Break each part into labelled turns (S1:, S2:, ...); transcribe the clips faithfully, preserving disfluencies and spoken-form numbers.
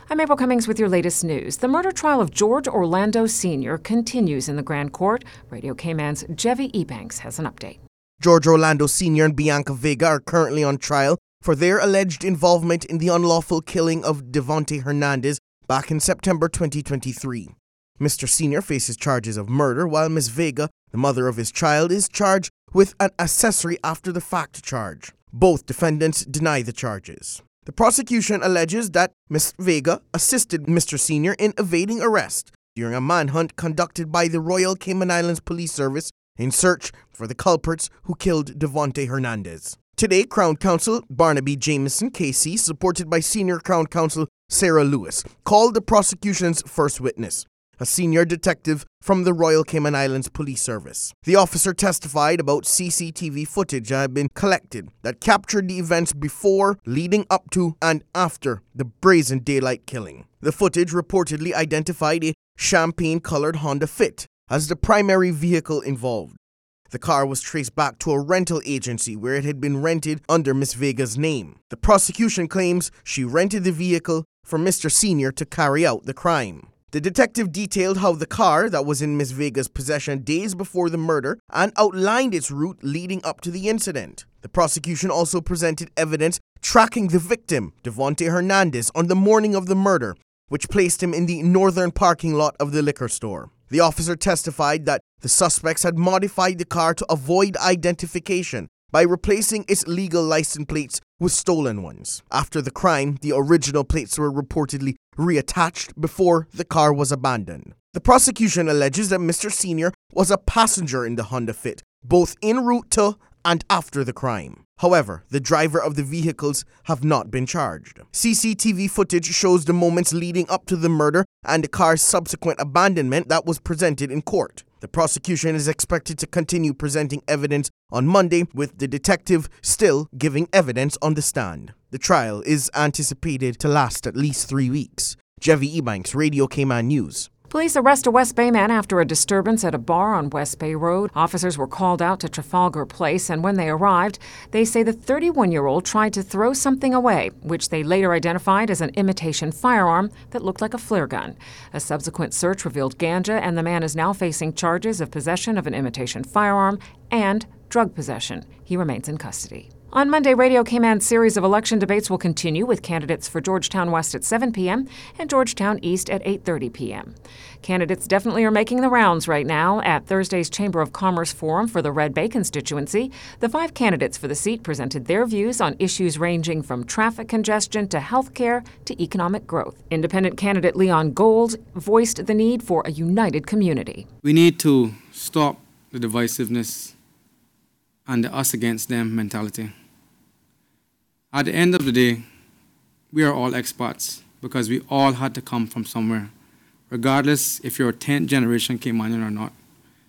S1: I'm April Cummings with your latest news. The murder trial of George Orlando Senior continues in the Grand Court. Radio Cayman's Jevi Ebanks has an update.
S2: George Orlando Senior and Bianca Vega are currently on trial for their alleged involvement in the unlawful killing of Devontae Hernandez back in September twenty twenty-three. Mister Senior faces charges of murder, while Miz Vega, the mother of his child, is charged with an accessory after the fact charge. Both defendants deny the charges. The prosecution alleges that Miz Vega assisted Mister Senior in evading arrest during a manhunt conducted by the Royal Cayman Islands Police Service in search for the culprits who killed Devontae Hernandez. Today, Crown Counsel Barnaby Jameson, K C, supported by Senior Crown Counsel Sarah Lewis, called the prosecution's first witness, a senior detective from the Royal Cayman Islands Police Service. The officer testified about C C T V footage that had been collected that captured the events before, leading up to, and after the brazen daylight killing. The footage reportedly identified a champagne-colored Honda Fit as the primary vehicle involved. The car was traced back to a rental agency where it had been rented under Miz Vega's name. The prosecution claims she rented the vehicle for Mister Senior to carry out the crime. The detective detailed how the car that was in Miz Vega's possession days before the murder and outlined its route leading up to the incident. The prosecution also presented evidence tracking the victim, Devontae Hernandez, on the morning of the murder, which placed him in the northern parking lot of the liquor store. The officer testified that the suspects had modified the car to avoid identification by replacing its legal license plates with stolen ones. After the crime, the original plates were reportedly reattached before the car was abandoned. The prosecution alleges that Mister Senior was a passenger in the Honda Fit, both en route to and after the crime. However, the driver of the vehicles have not been charged. C C T V footage shows the moments leading up to the murder and the car's subsequent abandonment that was presented in court. The prosecution is expected to continue presenting evidence on Monday, with the detective still giving evidence on the stand. The trial is anticipated to last at least three weeks. Jevi Ebanks, Radio Cayman News.
S1: Police arrest a West Bay man after a disturbance at a bar on West Bay Road. Officers were called out to Trafalgar Place, and when they arrived, they say the thirty-one-year-old tried to throw something away, which they later identified as an imitation firearm that looked like a flare gun. A subsequent search revealed ganja, and the man is now facing charges of possession of an imitation firearm and drug possession. He remains in custody. On Monday, Radio Cayman's series of election debates will continue with candidates for Georgetown West at seven p.m. and Georgetown East at eight thirty p.m. Candidates definitely are making the rounds right now. At Thursday's Chamber of Commerce Forum for the Red Bay constituency, the five candidates for the seat presented their views on issues ranging from traffic congestion to health care to economic growth. Independent candidate Leon Gold voiced the need for a united community.
S3: We need to stop the divisiveness and the us against them mentality. At the end of the day, we are all expats because we all had to come from somewhere, regardless if you're a tenth generation Caymanian or not.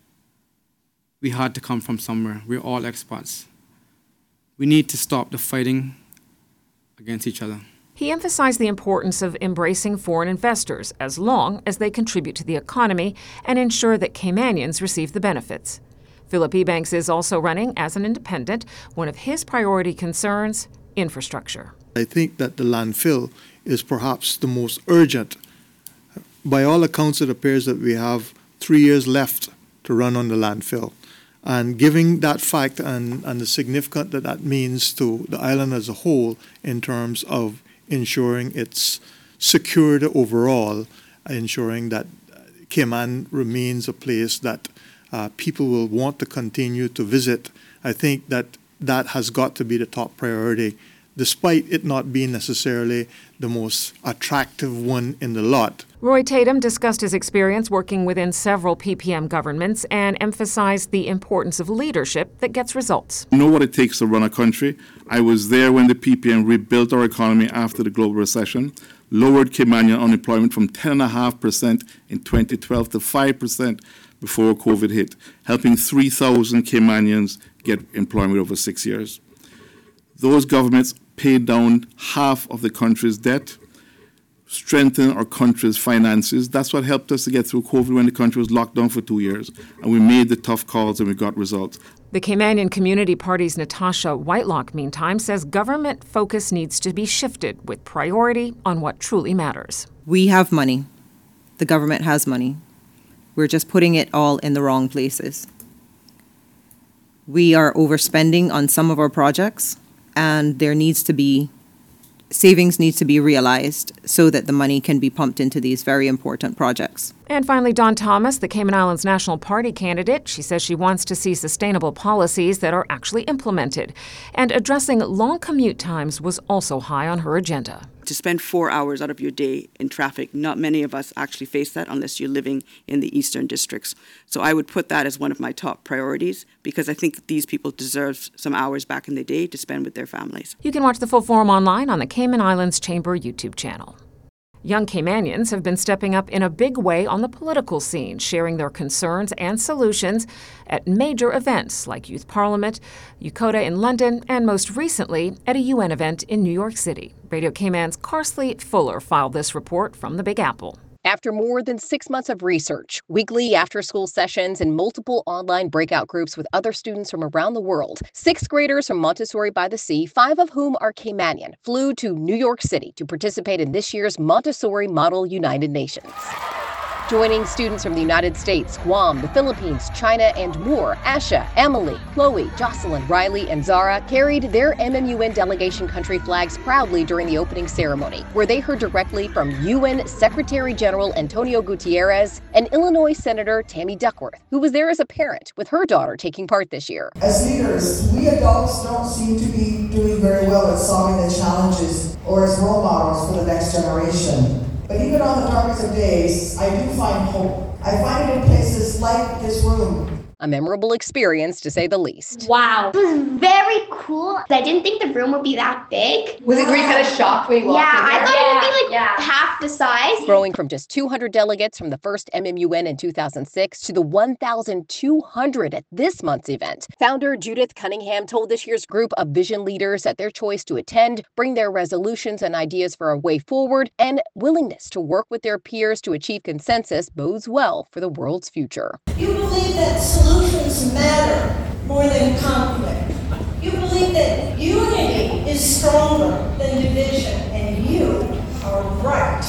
S3: We had to come from somewhere. We're all expats. We need to stop the fighting against each other.
S1: He emphasized the importance of embracing foreign investors as long as they contribute to the economy and ensure that Caymanians receive the benefits. Philip Ebanks is also running as an independent. One of his priority concerns, infrastructure.
S4: I think that the landfill is perhaps the most urgent. By all accounts, it appears that we have three years left to run on the landfill. And given that fact and, and the significance that that means to the island as a whole in terms of ensuring its security overall, ensuring that Cayman remains a place that uh, people will want to continue to visit, I think that that has got to be the top priority, despite it not being necessarily the most attractive one in the lot.
S1: Roy Tatum discussed his experience working within several P P M governments and emphasized the importance of leadership that gets results.
S5: I know what it takes to run a country. I was there when the P P M rebuilt our economy after the global recession, lowered Caymanian unemployment from ten point five percent in twenty twelve to five percent before COVID hit, helping three thousand Caymanians get employment over six years. Those governments paid down half of the country's debt, strengthen our country's finances. That's what helped us to get through COVID when the country was locked down for two years. And we made the tough calls and we got results.
S1: The Caymanian Community Party's Natasha Whitelock, meantime, says government focus needs to be shifted with priority on what truly matters.
S6: We have money. The government has money. We're just putting it all in the wrong places. We are overspending on some of our projects, and there needs to be savings needs to be realized so that the money can be pumped into these very important projects.
S1: And finally, Dawn Thomas, the Cayman Islands National Party candidate. She says she wants to see sustainable policies that are actually implemented. And addressing long commute times was also high on her agenda.
S7: To spend four hours out of your day in traffic, not many of us actually face that unless you're living in the eastern districts. So I would put that as one of my top priorities because I think these people deserve some hours back in the day to spend with their families.
S1: You can watch the full forum online on the Cayman Islands Chamber YouTube channel. Young Caymanians have been stepping up in a big way on the political scene, sharing their concerns and solutions at major events like Youth Parliament, UCOTA in London, and most recently at a U N event in New York City. Radio Cayman's Carsley Fuller filed this report from the Big Apple.
S8: After more than six months of research, weekly after-school sessions, and multiple online breakout groups with other students from around the world, sixth graders from Montessori by the Sea, five of whom are Caymanian, flew to New York City to participate in this year's Montessori Model United Nations. Joining students from the United States, Guam, the Philippines, China, and more, Asha, Emily, Chloe, Jocelyn, Riley, and Zara carried their M M U N delegation country flags proudly during the opening ceremony, where they heard directly from U N Secretary General Antonio Gutierrez and Illinois Senator Tammy Duckworth, who was there as a parent with her daughter taking part this year.
S9: As leaders, we adults don't seem to be doing very well at solving the challenges or as role models for the next generation. But even on the darkest of days, I do find hope. I find it in places like this room.
S8: A memorable experience, to say the least.
S10: Wow. It was very cool. I didn't think the room would be that big.
S11: Was it were you kind of shocked when you walked
S10: yeah,
S11: in there?
S10: I thought
S11: yeah,
S10: it would be like
S11: yeah.
S10: half the size.
S8: Growing from just two hundred delegates from the first M M U N in two thousand six to the one thousand two hundred at this month's event, founder Judith Cunningham told this year's group of vision leaders that their choice to attend, bring their resolutions and ideas for a way forward, and willingness to work with their peers to achieve consensus bodes well for the world's future.
S9: You believe that solutions matter more than conflict. You believe that unity is stronger than division, and you are right.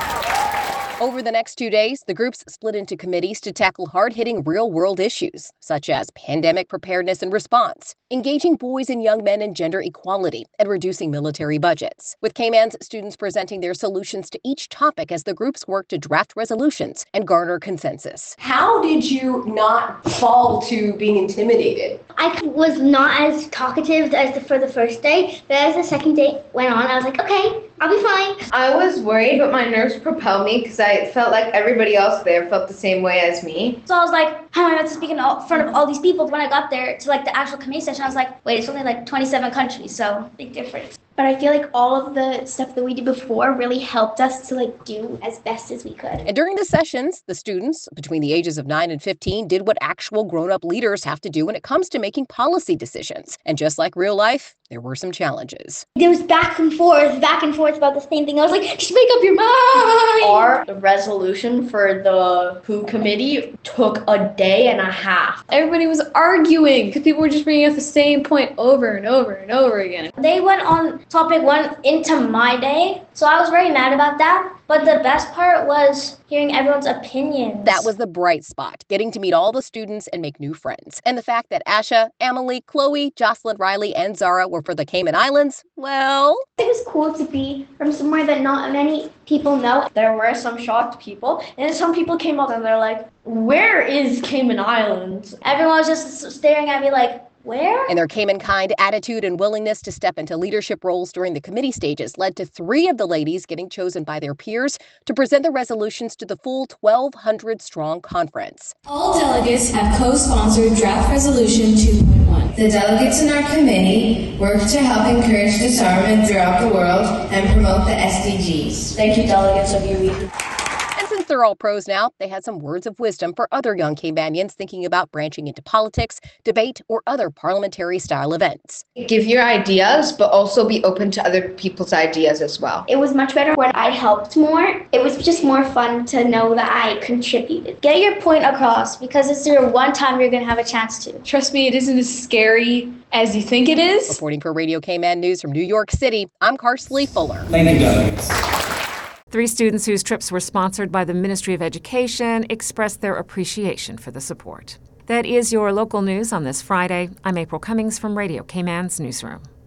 S8: Over the next two days, the groups split into committees to tackle hard-hitting real-world issues, such as pandemic preparedness and response, engaging boys and young men in gender equality, and reducing military budgets, with Cayman's students presenting their solutions to each topic as the groups work to draft resolutions and garner consensus.
S11: How did you not fall to being intimidated?
S10: I was not as talkative as the, for the first day, but as the second day went on, I was like, okay, I'll be fine.
S11: I was worried, but my nerves propelled me because I felt like everybody else there felt the same way as me.
S10: So I was like, how am I about to speak in all, front of all these people? When I got there to like the actual committee session, I was like, wait, it's only like twenty-seven countries, so big difference. But I feel like all of the stuff that we did before really helped us to like do as best as we could.
S8: And during the sessions, the students between the ages of nine and fifteen did what actual grown-up leaders have to do when it comes to making policy decisions. And just like real life, there were some challenges.
S10: There was back and forth, back and forth about the same thing. I was like, just make up your mind.
S11: Our resolution for the W H O committee took a day and a half. Everybody was arguing because people were just bringing up the same point over and over and over again.
S10: They went on topic one into my day, so I was very mad about that. But the best part was hearing everyone's opinions.
S8: That was the bright spot, getting to meet all the students and make new friends. And the fact that Asha, Emily, Chloe, Jocelyn, Riley, and Zara were for the Cayman Islands, well...
S10: It was cool to be from somewhere that not many people know.
S11: There were some shocked people, and some people came up and they're like, where is Cayman Islands?
S10: Everyone was just staring at me like, where?
S8: And their Cayman-kind attitude and willingness to step into leadership roles during the committee stages led to three of the ladies getting chosen by their peers to present the resolutions to the full twelve hundred strong conference.
S12: All delegates have co-sponsored Draft Resolution two point one. The delegates in our committee work to help encourage disarmament throughout the world and promote the S D Gs.
S11: Thank you, delegates of U E.
S8: Since they're all pros now, they had some words of wisdom for other young Caymanians thinking about branching into politics, debate, or other parliamentary-style events.
S11: Give your ideas, but also be open to other people's ideas as well.
S10: It was much better when I helped more. It was just more fun to know that I contributed. Get your point across, because it's your one time you're going to have a chance to.
S11: Trust me, it isn't as scary as you think it is.
S8: Reporting for Radio Cayman News from New York City, I'm Karsley Fuller.
S13: Thank you, delegates.
S1: Three students whose trips were sponsored by the Ministry of Education expressed their appreciation for the support. That is your local news on this Friday. I'm April Cummings from Radio Cayman's Newsroom.